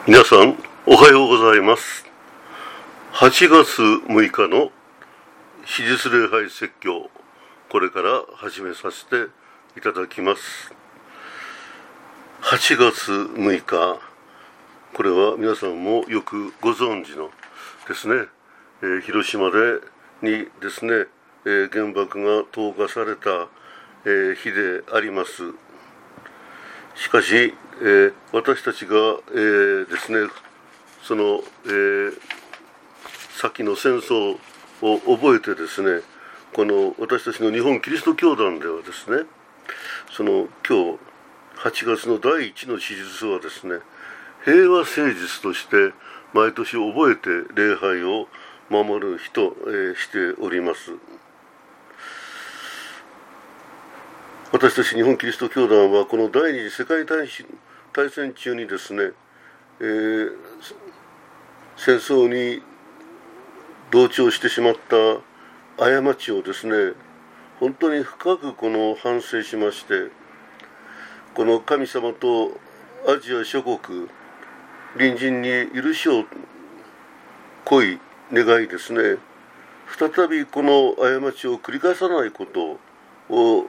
皆さんおはようございます。8月6日の史実礼拝説教、これから始めさせていただきます。8月6日、これは皆さんもよくご存知のですね、広島にですね、原爆が投下された、日であります。しかし、私たちが、ですね、その、先の戦争を覚えてですね、この私たちの日本キリスト教団ではですね、その今日8月の第一の史実はですね、平和誠実として毎年覚えて礼拝を守る日と、しております。私たち日本キリスト教団はこの第二次世界大戦中にですね、戦争に同調してしまった過ちをですね、本当に深く反省しまして、この神様とアジア諸国隣人に許しを請い願いですね、再びこの過ちを繰り返さないことを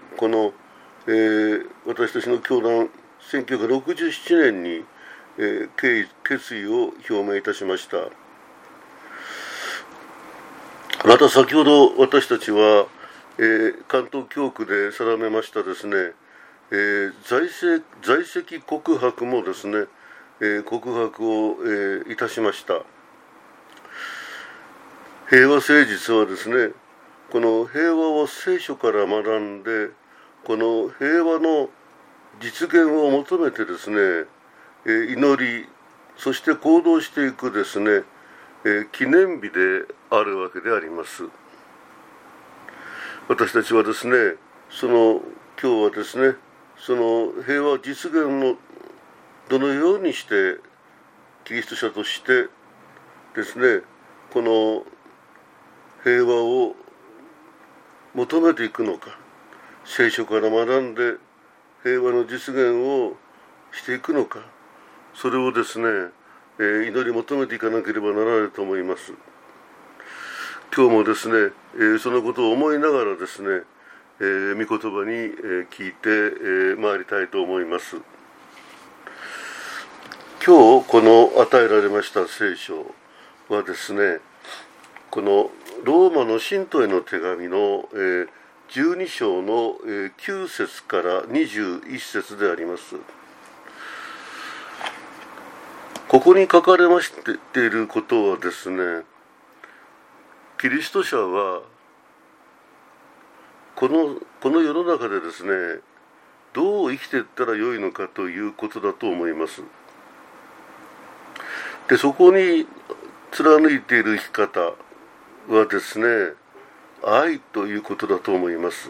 私たちの教団1967年に、決意を表明いたしました。また先ほど私たちは、関東教区で定めましたですね、在籍告白もですね、告白を、いたしました。平和誠実はですね、この平和を聖書から学んで、この平和の実現を求めてですね、祈り、そして行動していくですね、記念日であるわけであります。私たちはですね、今日はですね、その平和実現をどのようにしてキリスト者としてですね、この平和を求めていくのか、聖書から学んで平和の実現をしていくのか、それをですね、祈り求めていかなければならないと思います。今日もですね、そのことを思いながらですね、御言葉に聞いて参りたいと思います。今日この与えられました聖書はですね、このローマの信徒への手紙の12章の9節から21節であります。ここに書かれましていることはですね、キリスト者はこの世の中でですね、どう生きていったらよいのかということだと思います。で、そこに貫いている生き方はですね、愛ということだと思います。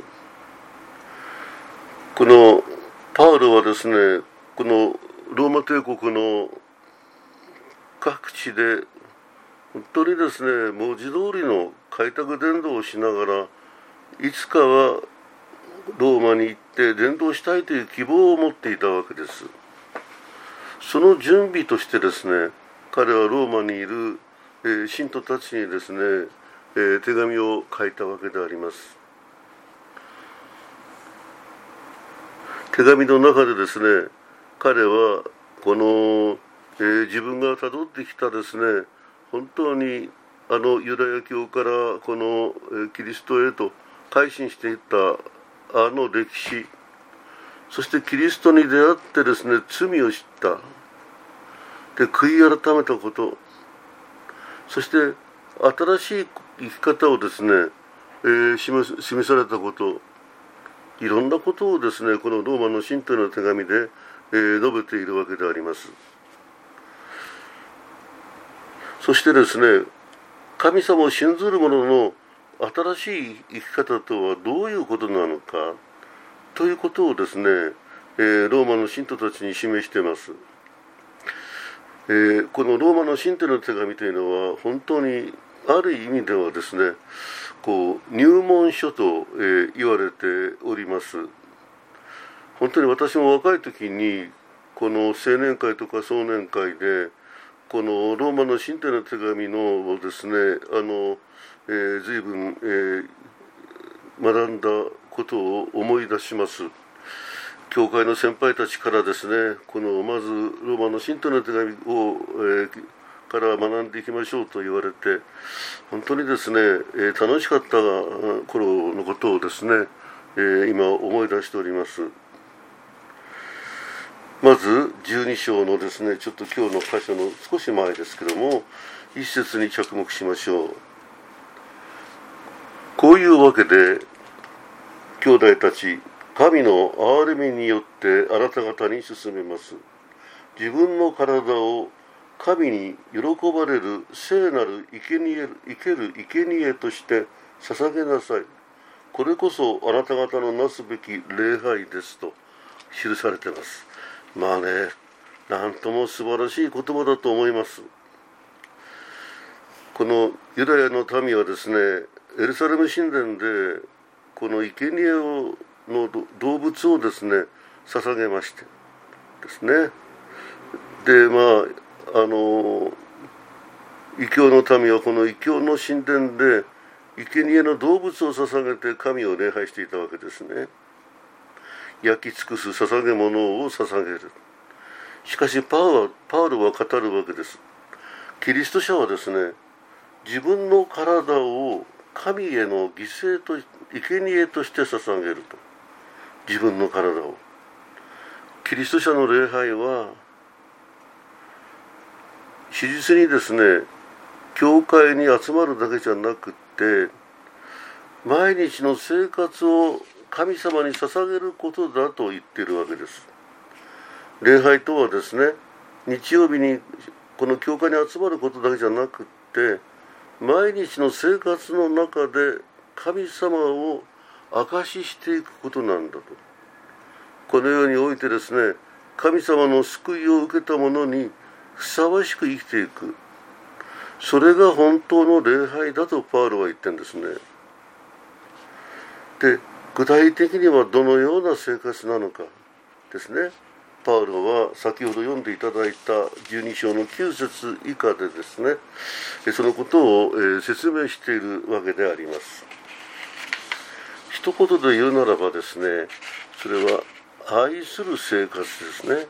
このパウロはですね、このローマ帝国の各地で本当にですね、文字通りの開拓伝道をしながら、いつかはローマに行って伝道したいという希望を持っていたわけです。その準備としてですね、彼はローマにいる、信徒たちにですね、手紙を書いたわけであります。手紙の中でですね、彼はこの、自分がたどってきたですね、本当にユダヤ教からこの、キリストへと改心していった歴史、そしてキリストに出会ってですね、罪を知った、で悔い改めたこと、そして新しい生き方をですね、示されたこと、いろんなことをですね、このローマの信徒への手紙で、述べているわけであります。そしてですね、神様を信ずる者の新しい生き方とはどういうことなのかということをですね、ローマの信徒たちに示しています。このローマの信徒の手紙というのは本当にある意味ではですね、入門書と、言われております。本当に私も若い時にこの青年会とか壮年会でこのローマの信徒の手紙のですね、随分、学んだことを思い出します。教会の先輩たちからですね、このまずローマの信徒の手紙を、から学んでいきましょうと言われて、本当にですね、楽しかった頃のことをですね、今思い出しております。まず12章のですね、ちょっと今日の箇所の少し前ですけども、一節に着目しましょう。こういうわけで、兄弟たち、神の憐れみによってあなた方に進めます。自分の体を神に喜ばれる聖なる生ける生贄として捧げなさい。これこそあなた方のなすべき礼拝ですと記されています。まあね、なんとも素晴らしい言葉だと思います。このユダヤの民はですね、エルサレム神殿でこの生贄の動物をですね捧げましてですね、で異教の民はこの異教の神殿で生贄の動物を捧げて神を礼拝していたわけですね。焼き尽くす捧げ物を捧げる。しかしパウロは語るわけです。キリスト者はですね、自分の体を神への犠牲と生贄として捧げると。自分の体を。キリスト者の礼拝は史実にですね、教会に集まるだけじゃなくって毎日の生活を神様に捧げることだと言っているわけです。礼拝とはですね、日曜日にこの教会に集まることだけじゃなくって毎日の生活の中で神様を証ししていくことなんだと。このようにおいてですね、神様の救いを受けた者にふさわしく生きていく、それが本当の礼拝だとパウロは言ってるんですね。で、具体的にはどのような生活なのかですね、パウロは先ほど読んでいただいた12章の9節以下でですね、そのことを説明しているわけであります。一言で言うならばですね、それは愛する生活ですね。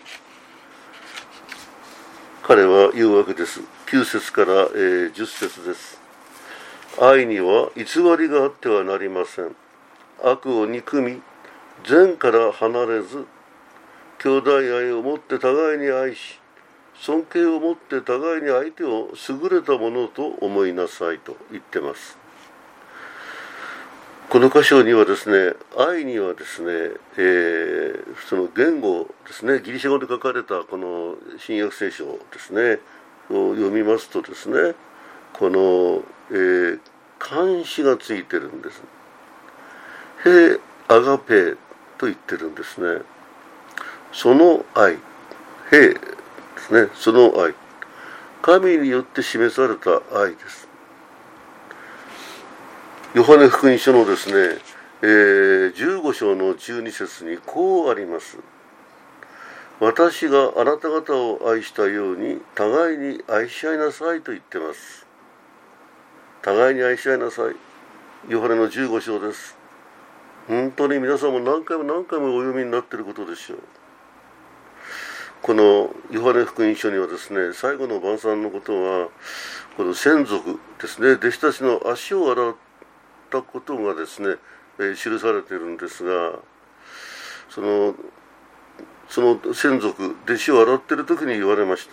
彼は言うわけです。9節から10節です。愛には偽りがあってはなりません。悪を憎み、善から離れず、兄弟愛をもって互いに愛し、尊敬をもって互いに相手を優れたものと思いなさいと言ってます。この箇所にはですね、愛にはですね、その言語ですね、ギリシャ語で書かれたこの新約聖書ですねを読みますとですね、この、漢詞がついてるんです。ヘアガペと言ってるんですね。その愛、ヘですね、その愛、神によって示された愛です。ヨハネ福音書のですね、15章の12節にこうあります。私があなた方を愛したように互いに愛し合いなさいと言ってます。互いに愛し合いなさい。ヨハネの15章です。本当に皆さんも何回もお読みになっていることでしょう。このヨハネ福音書にはですね、最後の晩餐のことはこの先祖ですね、弟子たちの足を洗ったことがですね、記されているんですが、その先祖弟子を洗っている時に言われました。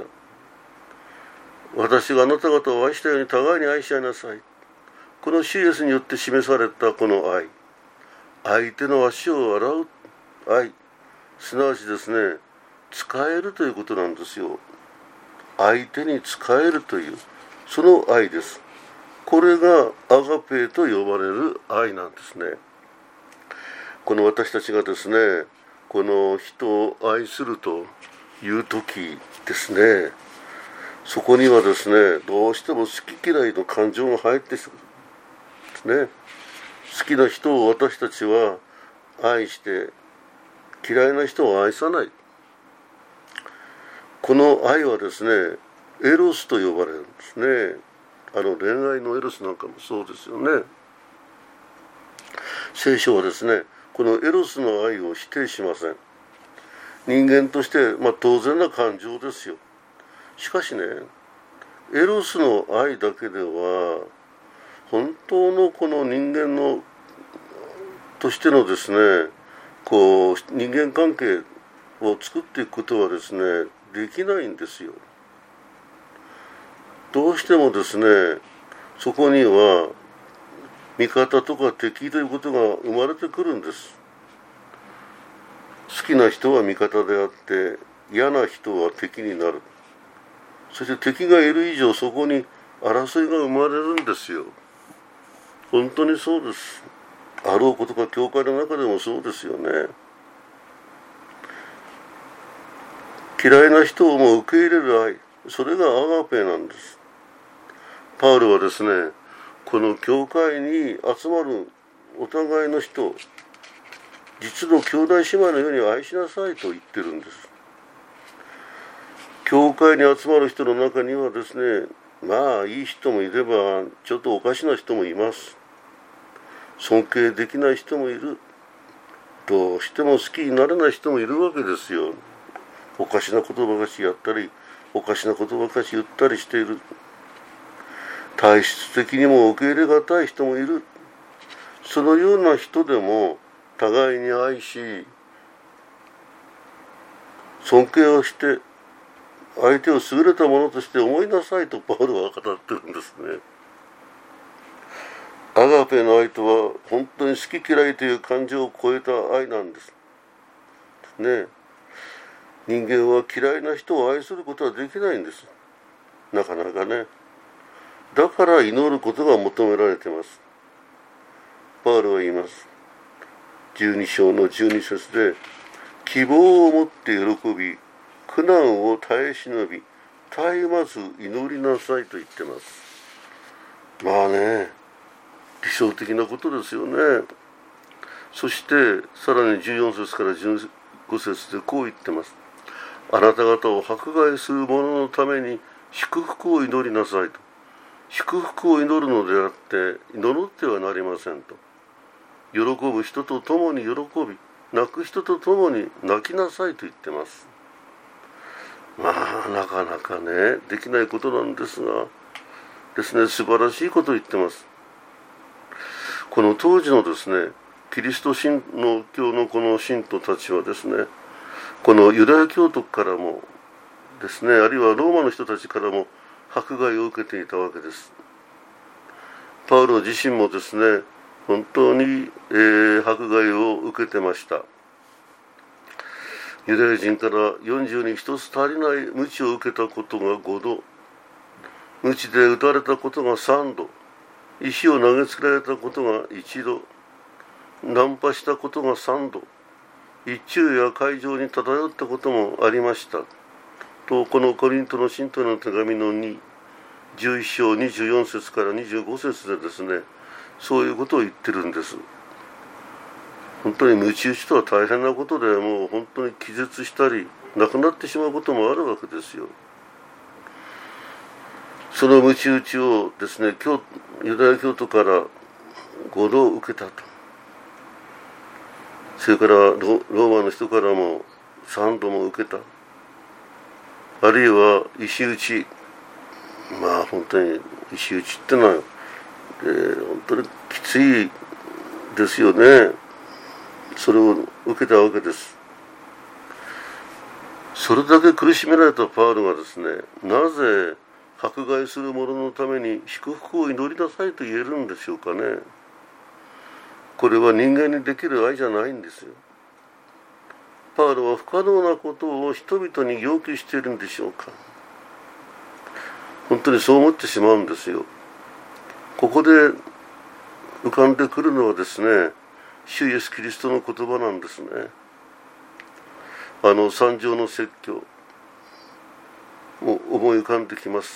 私があなた方を愛したように互いに愛し合いなさい。この主イエスによって示されたこの愛、相手の足を洗う愛、すなわちですね、使えるということなんですよ。相手に使えるというその愛です。これがアガペと呼ばれる愛なんですね。この私たちがですね、この人を愛するという時ですね、そこにはですね、どうしても好き嫌いの感情が入ってくるんですね。好きな人を私たちは愛して、嫌いな人を愛さない。この愛はですね、 エロスと呼ばれるんですね。恋愛のエロスなんかもそうですよね。聖書はですね、このエロスの愛を否定しません。人間として、当然な感情ですよ。しかしね、エロスの愛だけでは本当のこの人間のとしてのですね、人間関係を作っていくことはですね、できないんですよ。どうしてもですね、そこには味方とか敵ということが生まれてくるんです。好きな人は味方であって嫌な人は敵になる。そして敵がいる以上そこに争いが生まれるんですよ。本当にそうです。あろうことか教会の中でもそうですよね。嫌いな人をも受け入れる愛、それがアガペなんです。パウロはですね、この教会に集まるお互いの人、実の兄弟姉妹のように愛しなさいと言ってるんです。教会に集まる人の中にはですね、いい人もいればちょっとおかしな人もいます。尊敬できない人もいる。どうしても好きになれない人もいるわけですよ。おかしなことばかしやったり、おかしなことばかし言ったりしている。体質的にも受け入れがたい人もいる。そのような人でも互いに愛し、尊敬をして相手を優れたものとして思いなさいとパウロは語ってるんですね。アガペの愛とは本当に好き嫌いという感情を超えた愛なんですね。人間は嫌いな人を愛することはできないんです。なかなかね。だから祈ることが求められています。パウロは言います。12章の12節で、希望を持って喜び、苦難を耐え忍び、絶えまず祈りなさいと言ってます。理想的なことですよね。そしてさらに14節から15節でこう言ってます。あなた方を迫害する者のために祝福を祈りなさいと。祝福を祈るのであって祈ってはなりませんと。喜ぶ人と共に喜び、泣く人と共に泣きなさいと言ってます。なかなかね、できないことなんですがですね、素晴らしいことを言ってます。この当時のですね、キリストの教のこの信徒たちはですね、このユダヤ教徒からもですね、あるいはローマの人たちからも迫害を受けていたわけです。パウロ自身もですね、本当に、迫害を受けてました。ユダヤ人から40に一つ足りない鞭を受けたことが5度、鞭で打たれたことが3度、石を投げつけられたことが1度、ナンパしたことが3度、一昼夜海上に漂ったこともありましたと、このコリントの信徒への手紙の11章24節から25節でですね、そういうことを言ってるんです。本当に鞭打ちとは大変なことで、もう本当に気絶したり亡くなってしまうこともあるわけですよ。その鞭打ちをですね、ユダヤ教徒から5度受けたと。それからローマの人からも3度も受けた。あるいは石打ち、本当に石打ちってのは、本当にきついですよね。それを受けたわけです。それだけ苦しめられたパウロがですね、なぜ迫害する者のために祝福を祈りなさいと言えるんでしょうかね。これは人間にできる愛じゃないんですよ。パウロは不可能なことを人々に要求しているんでしょうか。本当にそう思ってしまうんですよ。ここで浮かんでくるのはですね、主イエスキリストの言葉なんですね。三条の説教を思い浮かんできます。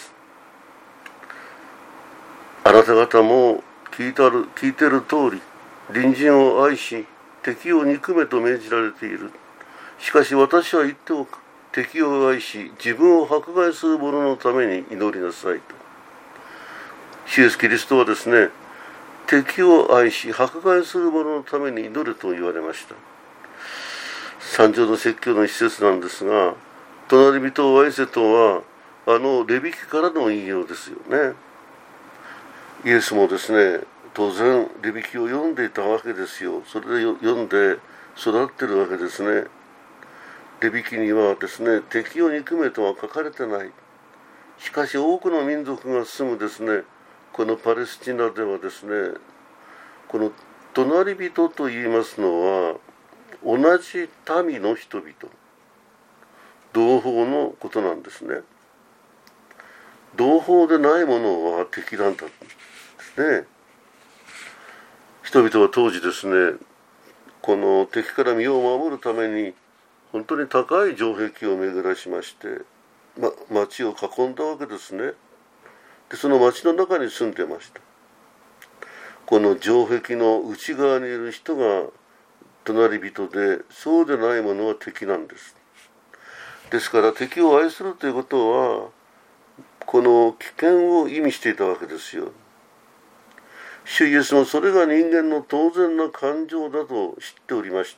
あなた方も聞いてる通り、隣人を愛し敵を憎めと命じられている。しかし私は言っておく。 敵を愛し自分を迫害する者のために祈りなさいと。主イエスキリストはですね、敵を愛し迫害する者のために祈ると言われました。三条の説教の一節なんですが、隣人を愛せとはレビ記からの引用ですよね。イエスもですね、当然レビ記を読んでいたわけですよ。それで読んで育ってるわけですね。レビ記にはですね、敵を憎めとは書かれてない。しかし多くの民族が住むですね、このパレスチナではですね、この隣人と言いますのは同じ民の人々、同胞のことなんですね。同胞でないものは敵なんだですね。人々は当時ですね、この敵から身を守るために本当に高い城壁を巡らしまして、町を囲んだわけですね。でその町の中に住んでました。この城壁の内側にいる人が隣人で、そうでないものは敵なんです。ですから敵を愛するということはこの危険を意味していたわけですよ。主イエスもそれが人間の当然な感情だと知っておりました。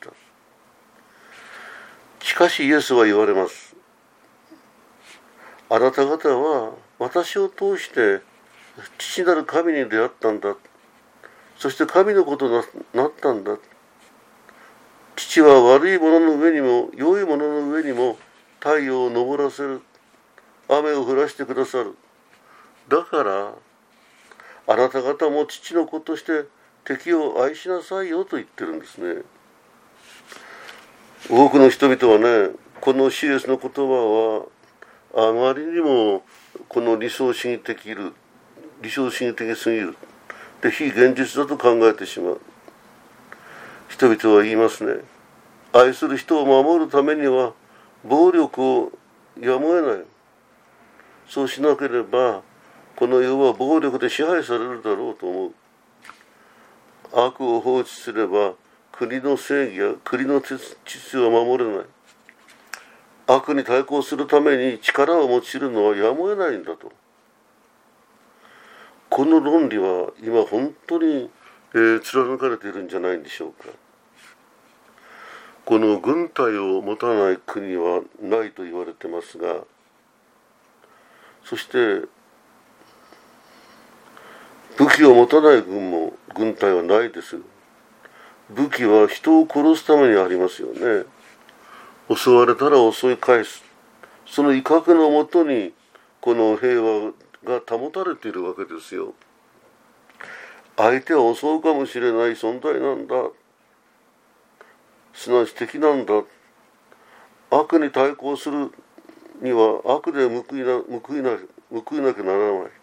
しかしイエスは言われます。あなた方は私を通して父なる神に出会ったんだ。そして神のことになったんだ。父は悪いものの上にも良いものの上にも太陽を昇らせる。雨を降らしてくださる。だからあなた方も父の子として敵を愛しなさいよと言ってるんですね。多くの人々はね、この主イエスの言葉はあまりにもこの理想主義的すぎるで非現実だと考えてしまう。人々は言いますね。愛する人を守るためには暴力をやむを得ない。そうしなければこの世は暴力で支配されるだろうと思う。悪を放置すれば国の正義や国の秩序は守れない。悪に対抗するために力を用いるのはやむを得ないんだと。この論理は今本当に、貫かれているんじゃないんでしょうか。この軍隊を持たない国はないと言われてますが、そして武器を持たない軍隊はないです。武器は人を殺すためにありますよね。襲われたら襲い返す。その威嚇のもとにこの平和が保たれているわけですよ。相手は襲うかもしれない存在なんだ。すなわち敵なんだ。悪に対抗するには悪で報いなきゃならない。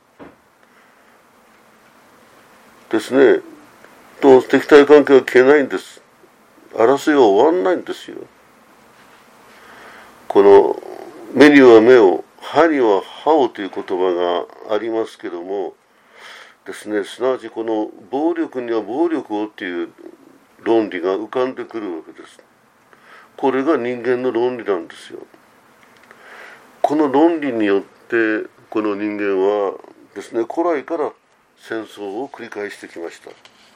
ですね。と敵対関係は消えないんです。争いは終わんないんですよ。この目には目を、歯には歯をという言葉がありますけどもですね、すなわちこの暴力には暴力をという論理が浮かんでくるわけです。これが人間の論理なんですよ。この論理によってこの人間はですね、古来から戦争を繰り返してきました。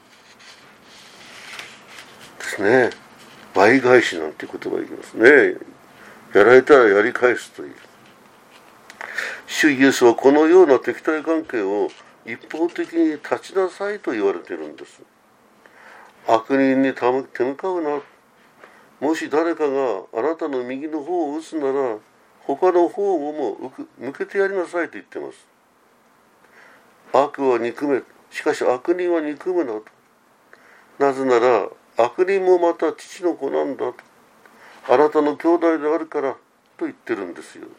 ですね。倍返しなんて言葉が言いますね。やられたらやり返すという。主イエスはこのような敵対関係を一方的に立ちなさいと言われているんです。悪人に手向かうな。もし誰かがあなたの右の方を打つなら他の方をも向けてやりなさいと言っています。悪は憎め、しかし悪人は憎むなと。なぜなら悪人もまた父の子なんだと。あなたの兄弟であるからと言ってるんですよ。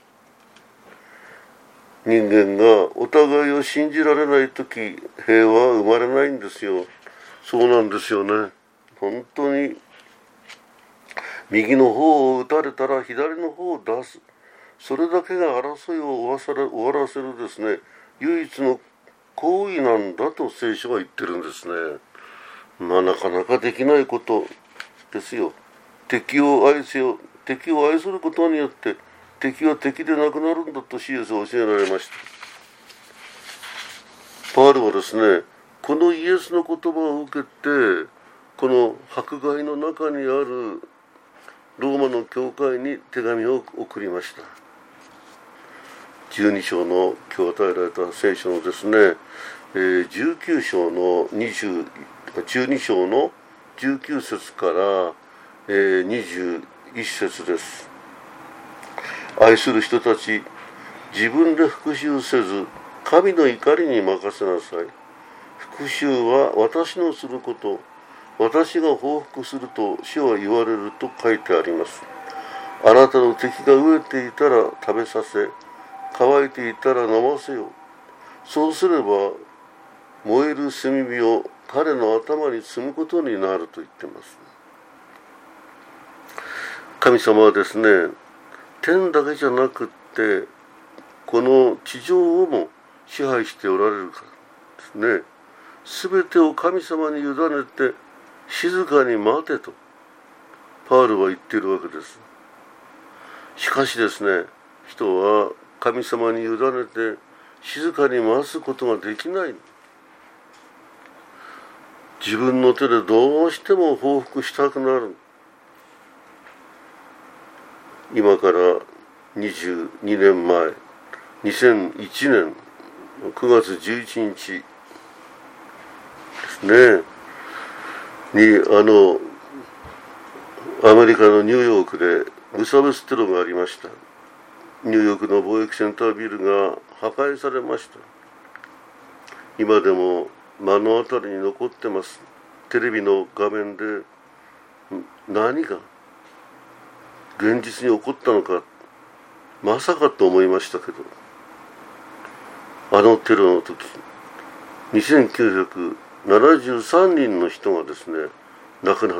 人間がお互いを信じられないとき、平和は生まれないんですよ。そうなんですよね。本当に右の方を打たれたら左の方を出す。それだけが争いを終わらせるですね、唯一の行為なんだと聖書は言ってるんですね。なかなかできないことですよ。敵を愛せよ。敵を愛することによって敵は敵でなくなるんだとシエスは教えられました。パウロはですね、このイエスの言葉を受けて、この迫害の中にあるローマの教会に手紙を送りました。12章の今日与えられた聖書のですね、19章の12章の19節から21節です。愛する人たち、自分で復讐せず神の怒りに任せなさい。復讐は私のすること、私が報復すると主は言われると書いてあります。あなたの敵が飢えていたら食べさせ、乾いていたら飲ませよ。そうすれば燃える炭火を彼の頭に積むことになると言っています。神様はですね、天だけじゃなくってこの地上をも支配しておられるからですね。すべてを神様に委ねて静かに待てとパウロは言っているわけです。しかしですね、人は神様に委ねて静かに待つことができない。自分の手でどうしても報復したくなる。今から22年前、2001年9月11日ですねにアメリカのニューヨークで無差別テロがありました。ニューヨークの貿易センタービルが破壊されました。今でも目の当たりに残ってます。テレビの画面で何が現実に起こったのか、まさかと思いましたけど、あのテロの時2973人の人がですね亡くなった。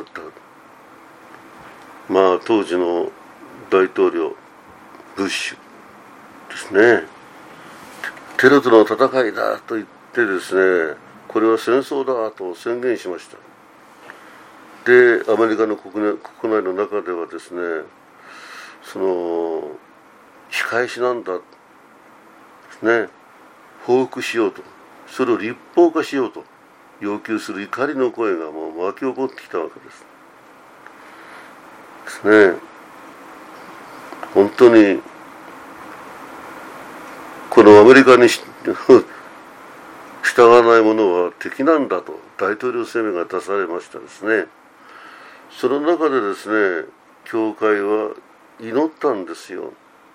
当時の大統領ブッシュですね、テロとの戦いだと言ってですね、これは戦争だと宣言しました。で、アメリカの国内の中ではですね、その仕返しなんだですね、報復しようと、それを立法化しようと要求する怒りの声がもう巻き起こってきたわけですね。本当にこのアメリカに従わない者は敵なんだと大統領声明が出されましたですね。その中でですね、教会は祈ったんですよ。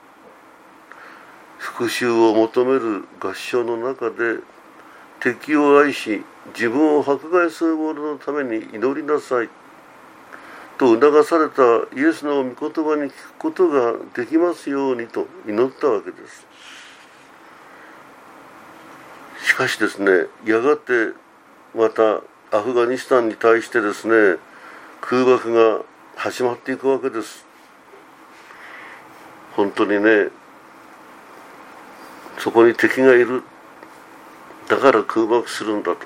復讐を求める合唱の中で、敵を愛し自分を迫害する者のために祈りなさいと促されたイエスの御言葉に聞くことができますようにと祈ったわけです。しかしですね、やがてまたアフガニスタンに対してですね、空爆が始まっていくわけです。本当にね、そこに敵がいる、だから空爆するんだと。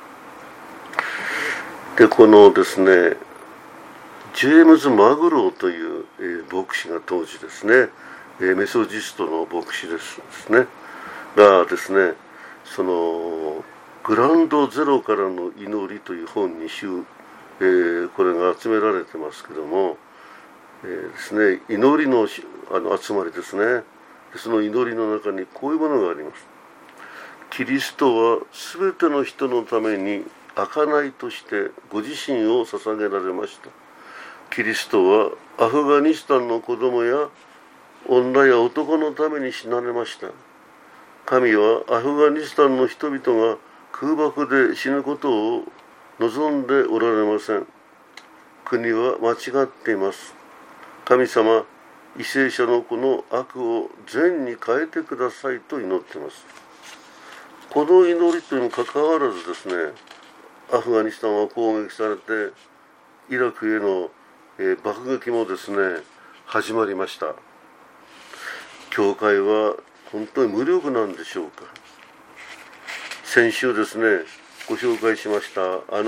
で、このですね、ジェームズ・マグローという、牧師が当時ですね、メソジストの牧師ですね、がですね、そのグランドゼロからの祈りという本にこれが集められてますけども、ですね、祈りの集まりですね。その祈りの中にこういうものがあります。キリストはすべての人のために贖いとしてご自身を捧げられました。キリストはアフガニスタンの子供や女や男のために死なれました。神はアフガニスタンの人々が空爆で死ぬことを望んでおられません。国は間違っています。神様、為政者のこの悪を善に変えてくださいと祈っています。この祈りというにもかかわらずですね、アフガニスタンは攻撃されて、イラクへの爆撃もですね始まりました。教会は本当に無力なんでしょうか。先週ですねご紹介しました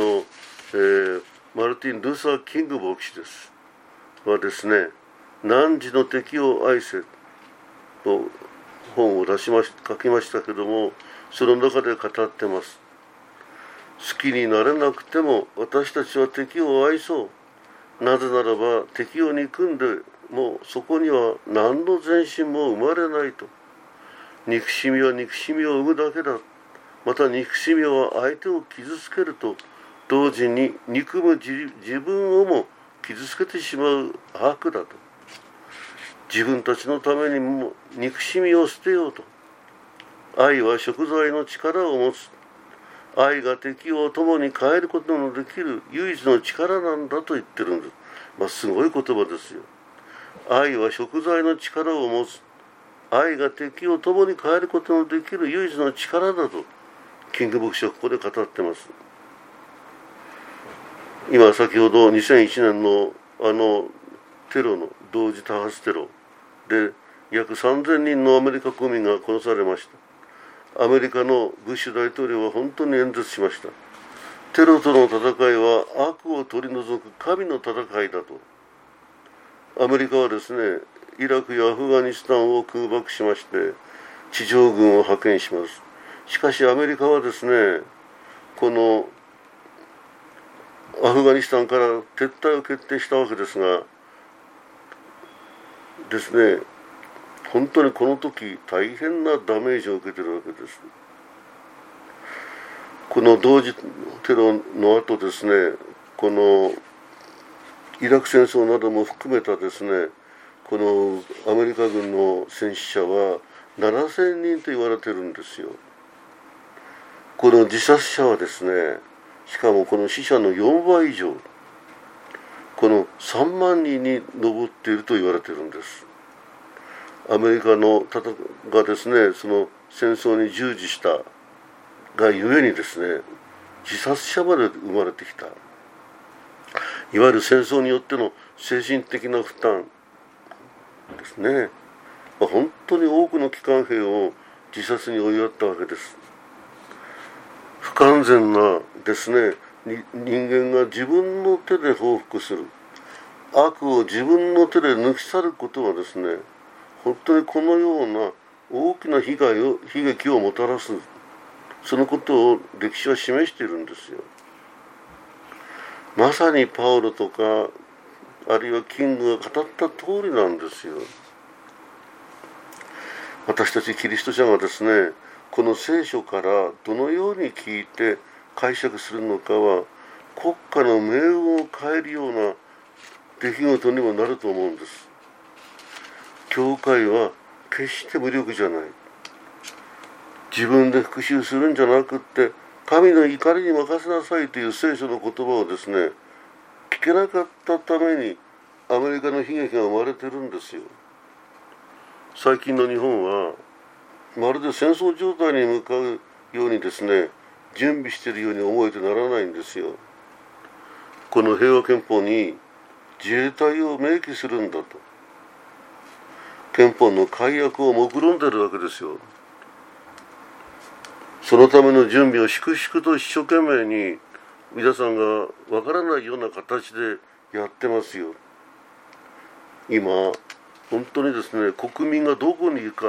マルティン・ルーサー・キング牧師ですはですね、汝の敵を愛せ、 の本を書きましたけども、その中で語ってます。好きになれなくても私たちは敵を愛そう。なぜならば敵を憎んでもそこには何の前進も生まれないと。憎しみは憎しみを生むだけだ。また憎しみは相手を傷つけると同時に憎む自分をも傷つけてしまう悪だと。自分たちのためにも憎しみを捨てようと。愛は贖罪の力を持つ。愛が敵を共に変えることのできる唯一の力なんだと言ってるんです。すごい言葉ですよ。愛は贖罪の力を持つ。愛が敵を共に変えることのできる唯一の力だとキング牧師はここで語ってます。今先ほど2001年のテロの同時多発テロで約3000人のアメリカ国民が殺されました。アメリカのブッシュ大統領は本当に演説しました。テロとの戦いは悪を取り除く神の戦いだと。アメリカはですね、イラクやアフガニスタンを空爆しまして地上軍を派遣します。しかしアメリカはですね、このアフガニスタンから撤退を決定したわけですがですね、本当にこの時大変なダメージを受けているわけです。この同時テロの後ですね、このイラク戦争なども含めたですね、このアメリカ軍の戦死者は7000人と言われてるんですよ。この自殺者はですね、しかもこの死者の4倍以上、この3万人に上っていると言われているんです。アメリカのがですね、その戦争に従事したがゆえにですね、自殺者まで生まれてきた。いわゆる戦争によっての精神的な負担ですね。本当に多くの帰還兵を自殺に追いやったわけです。不完全なですね、人間が自分の手で報復する。悪を自分の手で抜き去ることはですね、本当にこのような大きな悲劇をもたらす。そのことを歴史は示しているんですよ。まさにパウロとかあるいはキングが語った通りなんですよ。私たちキリスト者がですね、この聖書からどのように聞いて解釈するのかは国家の命運を変えるような出来事にもなると思うんです。教会は決して無力じゃない。自分で復讐するんじゃなくって神の怒りに任せなさいという聖書の言葉をですね、聞けなかったためにアメリカの悲劇が生まれてるんですよ。最近の日本はまるで戦争状態に向かうようにですね、準備しているように思えてならないんですよ。この平和憲法に自衛隊を明記するんだと、憲法の改悪を目論んでいるわけですよ。そのための準備を粛々と一生懸命に皆さんがわからないような形でやってますよ。今本当にですね、国民がどこにいるか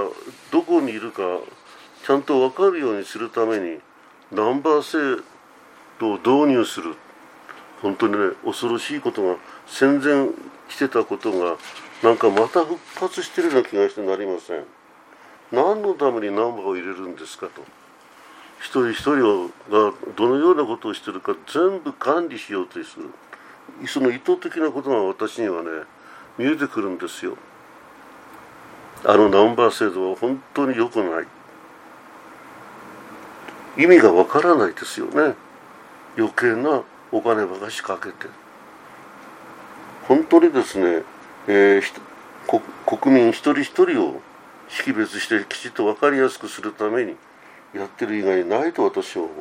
ちゃんと分かるようにするためにナンバー制度を導入する。本当にね、恐ろしいことが戦前してたことがなんかまた復活しているような気がしてなりません。何のためにナンバーを入れるんですかと。一人一人がどのようなことをしているか全部管理しようとする。その意図的なことが私にはね、見えてくるんですよ。ナンバー制度は本当に良くない。意味がわからないですよね。余計なお金ばかしかけて。本当にですね、国民一人一人を識別してきちっと分かりやすくするためにやってる以外ないと私は思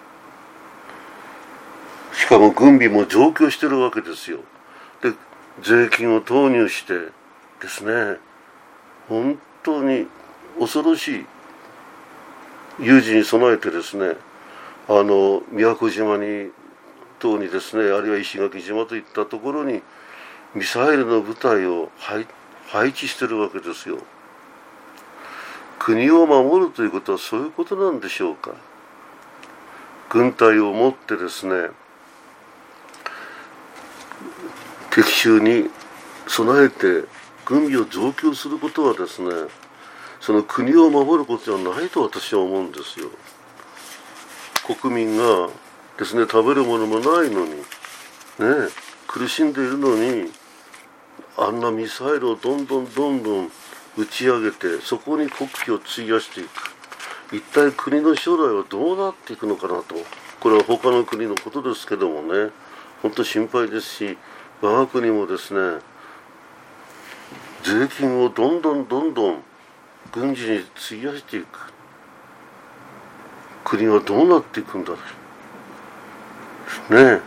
う。しかも軍備も増強してるわけですよ。で、税金を投入してですね、本当に恐ろしい有事に備えてですね、宮古島等にですね、あるいは石垣島といったところにミサイルの部隊を配置してるわけですよ。 国を守るということはそういうことなんでしょうか。軍隊を持ってですね、敵襲に備えて軍備を増強することはですね、その国を守ることではないと私は思うんですよ。国民がですね、食べるものもないのにね、苦しんでいるのに、あんなミサイルをどんどん打ち上げて、そこに国費を費やしていく。一体国の将来はどうなっていくのかなと。これは他の国のことですけどもね、本当心配ですし、我が国もですね、税金をどんどん軍事に費やしていく。国はどうなっていくんだね。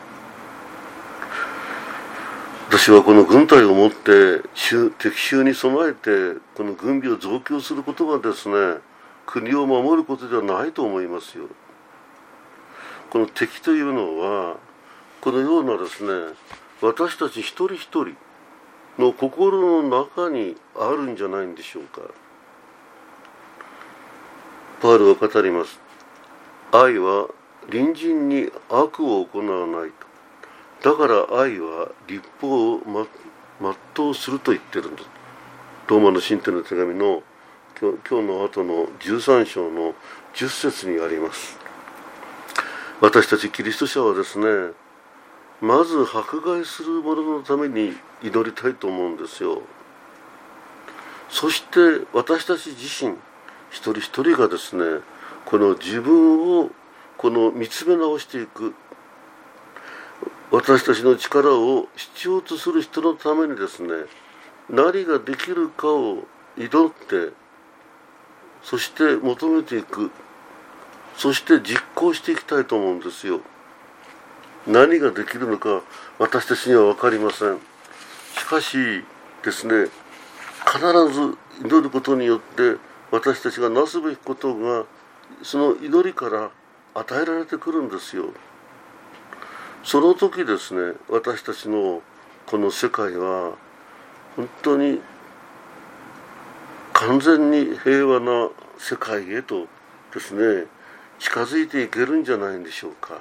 私はこの軍隊を持って敵襲に備えてこの軍備を増強することがですね、国を守ることではないと思いますよ。この敵というのはこのようなですね、私たち一人一人の心の中にあるんじゃないんでしょうか。パウロは語ります。愛は隣人に悪を行わないと。だから愛は律法を全うすると言ってるんです。ローマの信徒の手紙の今日の後の13章の10節にあります。私たちキリスト者はですね、まず迫害する者のために祈りたいと思うんですよ。そして私たち自身一人一人がですね、この自分を見つめ直していく、私たちの力を必要とする人のためにですね、何ができるかを祈って、そして求めていく、そして実行していきたいと思うんですよ。何ができるのか私たちには分かりません。しかしですね、必ず祈ることによって私たちがなすべきことがその祈りから与えられてくるんですよ。その時ですね、私たちのこの世界は本当に完全に平和な世界へとですね、近づいていけるんじゃないんでしょうか。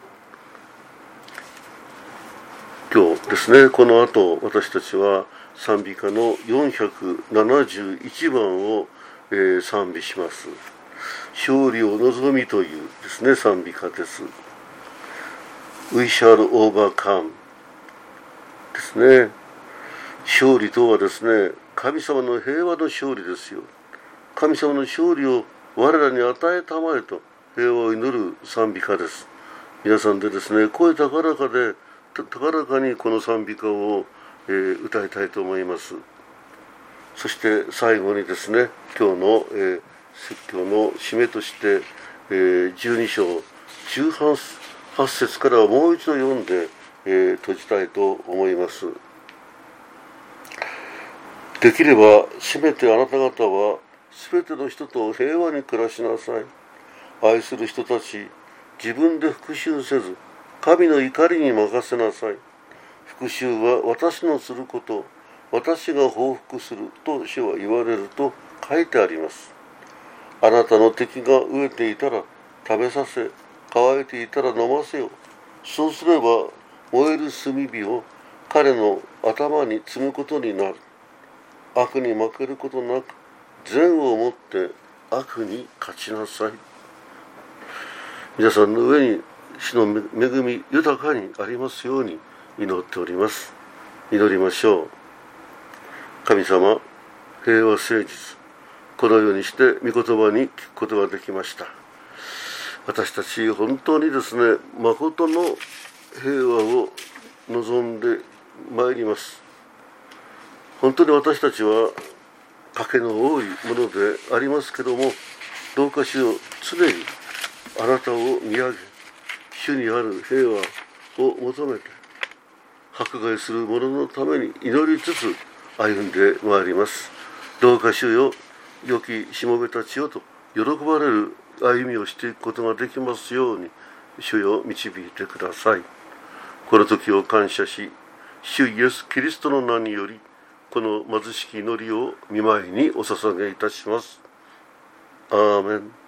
今日ですね、この後私たちは賛美歌の471番を、賛美します。勝利を望みというですね、賛美歌です。We shall overcome ですね。勝利とはですね、神様の平和の勝利ですよ。神様の勝利を我らに与えたまえと平和を祈る賛美歌です。皆さんでですね、声高らかにこの賛美歌を、歌いたいと思います。そして最後にですね、今日の、説教の締めとして、12章18節からもう一度読んで、閉じたいと思います。できればせめてあなた方はすべての人と平和に暮らしなさい。愛する人たち、自分で復讐せず神の怒りに任せなさい。復讐は私のすること、私が報復すると主は言われると書いてあります。あなたの敵が飢えていたら食べさせ、乾いていたら飲ませよ。そうすれば燃える炭火を彼の頭に積むことになる。悪に負けることなく善をもって悪に勝ちなさい。皆さんの上に主の恵み豊かにありますように祈っております。祈りましょう。神様、平和誠実、このようにして御言葉に聞くことができました。私たち本当にですね、誠の平和を望んでまいります。本当に私たちは賭けの多いものでありますけども、どうか主よ、常にあなたを見上げ、主にある平和を求めて、迫害する者のために祈りつつ歩んでまいります。どうか主よ、良きしもべたちよと喜ばれる歩みをしていくことができますように、主よ導いてください。この時を感謝し、主イエスキリストの名により、この貧しき祈りを御前にお捧げいたします。 アーメン。